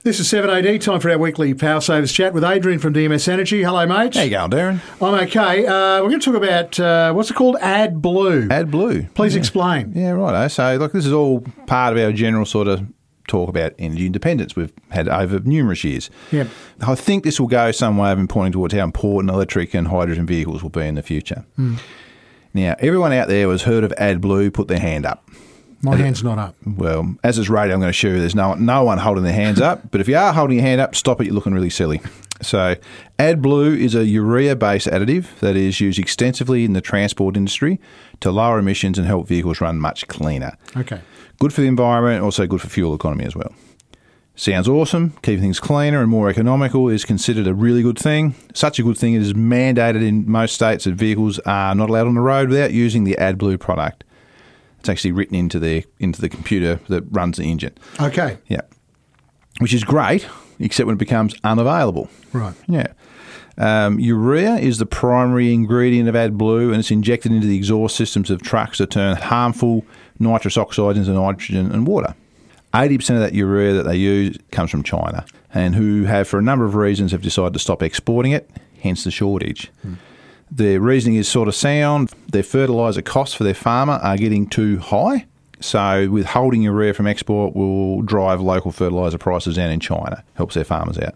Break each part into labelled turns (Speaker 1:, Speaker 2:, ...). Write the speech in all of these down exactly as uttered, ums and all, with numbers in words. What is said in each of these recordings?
Speaker 1: This is seven A D, time for our weekly Power Savers chat with Adrian from D M S Energy. Hello, mate.
Speaker 2: How you going, Darren?
Speaker 1: I'm okay. Uh, we're going to talk about, uh, what's it called? AdBlue.
Speaker 2: AdBlue.
Speaker 1: Please
Speaker 2: yeah.
Speaker 1: explain.
Speaker 2: Yeah, right. So, look, this is all part of our general sort of talk about energy independence we've had over numerous years.
Speaker 1: Yep.
Speaker 2: I think this will go some way of pointing towards how important electric and hydrogen vehicles will be in the future.
Speaker 1: Mm.
Speaker 2: Now, everyone out there who has heard of AdBlue, put their hand up.
Speaker 1: My hand's not up.
Speaker 2: Well, as it's radio, I'm going to show you there's no, no one holding their hands up. But if you are holding your hand up, stop it. You're looking really silly. So AdBlue is a urea-based additive that is used extensively in the transport industry to lower emissions and help vehicles run much cleaner.
Speaker 1: Okay.
Speaker 2: Good for the environment, also good for fuel economy as well. Sounds awesome. Keeping things cleaner and more economical is considered a really good thing. Such a good thing it is mandated in most states that vehicles are not allowed on the road without using the AdBlue product. It's actually written into the into the computer that runs the engine.
Speaker 1: Okay.
Speaker 2: Yeah. Which is great, except when it becomes unavailable.
Speaker 1: Right.
Speaker 2: Yeah. Um, urea is the primary ingredient of AdBlue, and it's injected into the exhaust systems of trucks to turn harmful nitrous oxides into nitrogen and water. eighty percent of that urea that they use comes from China, and who have, for a number of reasons, have decided to stop exporting it, hence the shortage. Hmm. Their reasoning is sort of sound. Their fertiliser costs for their farmer are getting too high. So withholding urea from export will drive local fertiliser prices down in China. Helps their farmers out.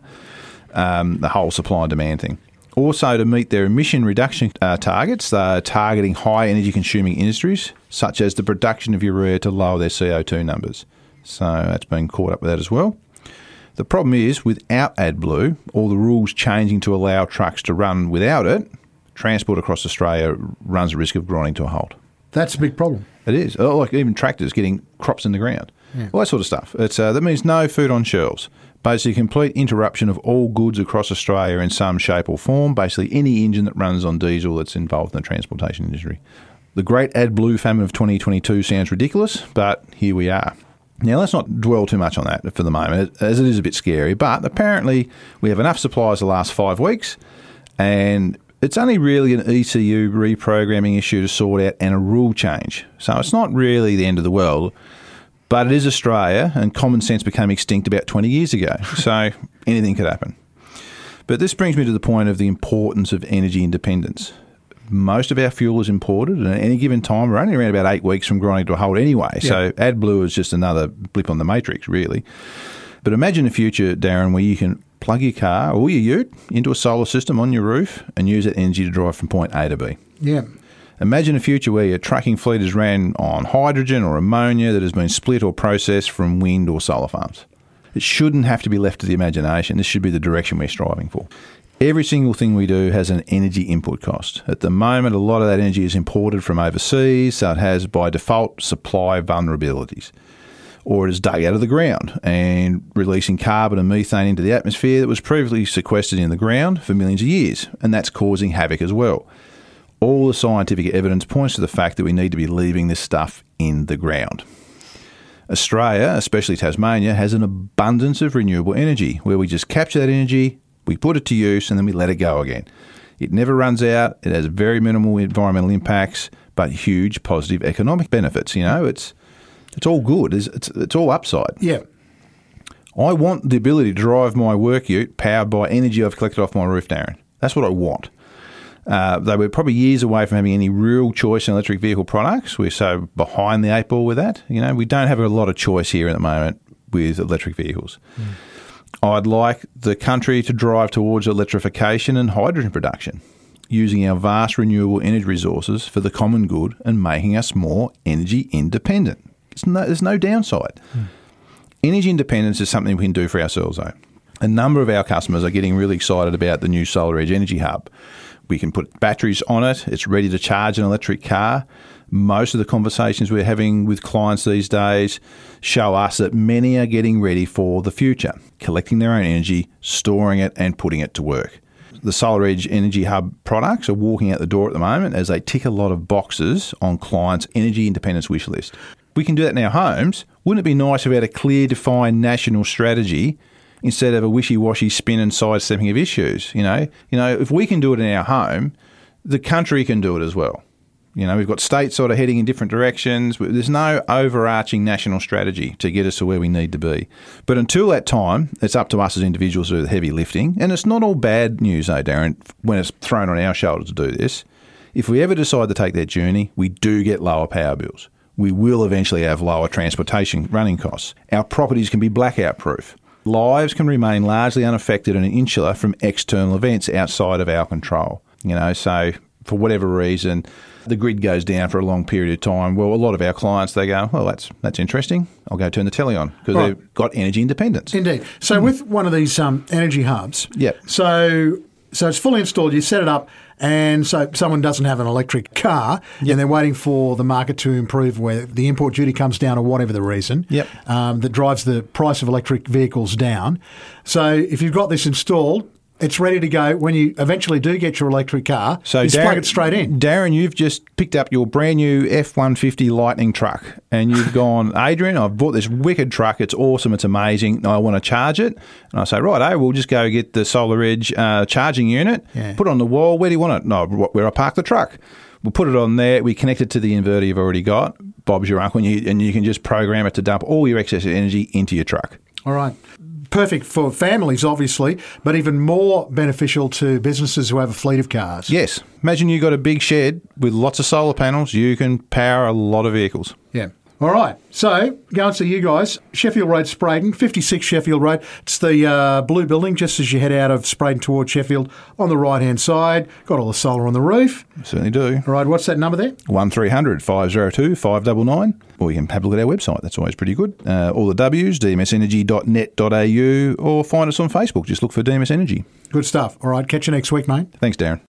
Speaker 2: Um, the whole supply and demand thing. Also, to meet their emission reduction uh, targets, they're targeting high energy consuming industries, such as the production of urea to lower their C O two numbers. So that's been caught up with that as well. The problem is, without AdBlue, all the rules changing to allow trucks to run without it, transport across Australia runs the risk of grinding to a halt.
Speaker 1: That's a big problem.
Speaker 2: It is. Oh, like even tractors getting crops in the ground. Yeah. All that sort of stuff. It's uh, that means no food on shelves. Basically, complete interruption of all goods across Australia in some shape or form. Basically, any engine that runs on diesel that's involved in the transportation industry. The great AdBlue famine of twenty twenty-two sounds ridiculous, but here we are. Now, let's not dwell too much on that for the moment, as it is a bit scary. But apparently, we have enough supplies the last five weeks, and it's only really an E C U reprogramming issue to sort out and a rule change. So it's not really the end of the world, but it is Australia, and common sense became extinct about twenty years ago. So anything could happen. But this brings me to the point of the importance of energy independence. Most of our fuel is imported, and at any given time, we're only around about eight weeks from grinding to a halt anyway. Yeah. So AdBlue is just another blip on the matrix, really. But imagine a future, Darren, where you can plug your car or your ute into a solar system on your roof and use that energy to drive from point A to B.
Speaker 1: Yeah.
Speaker 2: Imagine a future where your trucking fleet is ran on hydrogen or ammonia that has been split or processed from wind or solar farms. It shouldn't have to be left to the imagination. This should be the direction we're striving for. Every single thing we do has an energy input cost. At the moment, a lot of that energy is imported from overseas, so it has, by default, supply vulnerabilities. Or it is dug out of the ground and releasing carbon and methane into the atmosphere that was previously sequestered in the ground for millions of years, and that's causing havoc as well. All the scientific evidence points to the fact that we need to be leaving this stuff in the ground. Australia, especially Tasmania, has an abundance of renewable energy where we just capture that energy, we put it to use, and then we let it go again. It never runs out. It has very minimal environmental impacts, but huge positive economic benefits. You know, it's It's all good. It's, it's, it's all upside.
Speaker 1: Yeah.
Speaker 2: I want the ability to drive my work ute powered by energy I've collected off my roof, Darren. That's what I want. Uh, though we're probably years away from having any real choice in electric vehicle products. We're so behind the eight ball with that. You know, we don't have a lot of choice here at the moment with electric vehicles. Mm. I'd like the country to drive towards electrification and hydrogen production, using our vast renewable energy resources for the common good and making us more energy independent. It's no, there's no downside. Mm. Energy independence is something we can do for ourselves, though. A number of our customers are getting really excited about the new SolarEdge Energy Hub. We can put batteries on it. It's ready to charge an electric car. Most of the conversations we're having with clients these days show us that many are getting ready for the future, collecting their own energy, storing it, and putting it to work. The SolarEdge Energy Hub products are walking out the door at the moment as they tick a lot of boxes on clients' energy independence wish list. We can do that in our homes. Wouldn't it be nice if we had a clear, defined national strategy instead of a wishy-washy spin and sidestepping of issues? You know, you know, if we can do it in our home, the country can do it as well. You know, we've got states sort of heading in different directions. There's no overarching national strategy to get us to where we need to be. But until that time, it's up to us as individuals to do the heavy lifting. And it's not all bad news, though, Darren, when it's thrown on our shoulders to do this. If we ever decide to take that journey, we do get lower power bills. We will eventually have lower transportation running costs. Our properties can be blackout proof. Lives can remain largely unaffected and insular from external events outside of our control. You know, so for whatever reason, the grid goes down for a long period of time. Well, a lot of our clients, they go, well, that's that's interesting. I'll go turn the telly on because right. they've got energy independence.
Speaker 1: Indeed. So mm. with one of these um, energy hubs,
Speaker 2: yep.
Speaker 1: so so it's fully installed, you set it up, and so someone doesn't have an electric car yep. and they're waiting for the market to improve where the import duty comes down or whatever the reason
Speaker 2: yep.
Speaker 1: um, that drives the price of electric vehicles down. So if you've got this installed, it's ready to go when you eventually do get your electric car. So you Darren, plug it straight in.
Speaker 2: Darren, you've just picked up your brand new F one fifty Lightning truck and you've gone, Adrian, I've bought this wicked truck. It's awesome. It's amazing. I want to charge it. And I say, right, oh, we'll just go get the SolarEdge uh, charging unit, yeah. put it on the wall. Where do you want it? No, where I park the truck. We'll put it on there. We connect it to the inverter you've already got. Bob's your uncle, and you, and you can just program it to dump all your excess energy into your truck.
Speaker 1: All right. Perfect for families, obviously, but even more beneficial to businesses who have a fleet of cars.
Speaker 2: Yes. Imagine you've got a big shed with lots of solar panels. You can power a lot of vehicles.
Speaker 1: Yeah. All right. So, go and see you guys. Sheffield Road, Spraden, fifty-six Sheffield Road. It's the uh, blue building just as you head out of Spraden towards Sheffield on the right-hand side. Got all the solar on the roof.
Speaker 2: Certainly do.
Speaker 1: All right. What's that number there?
Speaker 2: one three hundred, five oh two, five nine nine. Or you can have a look at our website. That's always pretty good. Uh, all the W's, d m s energy dot net dot a u, or find us on Facebook. Just look for D M S Energy.
Speaker 1: Good stuff. All right. Catch you next week, mate.
Speaker 2: Thanks, Darren.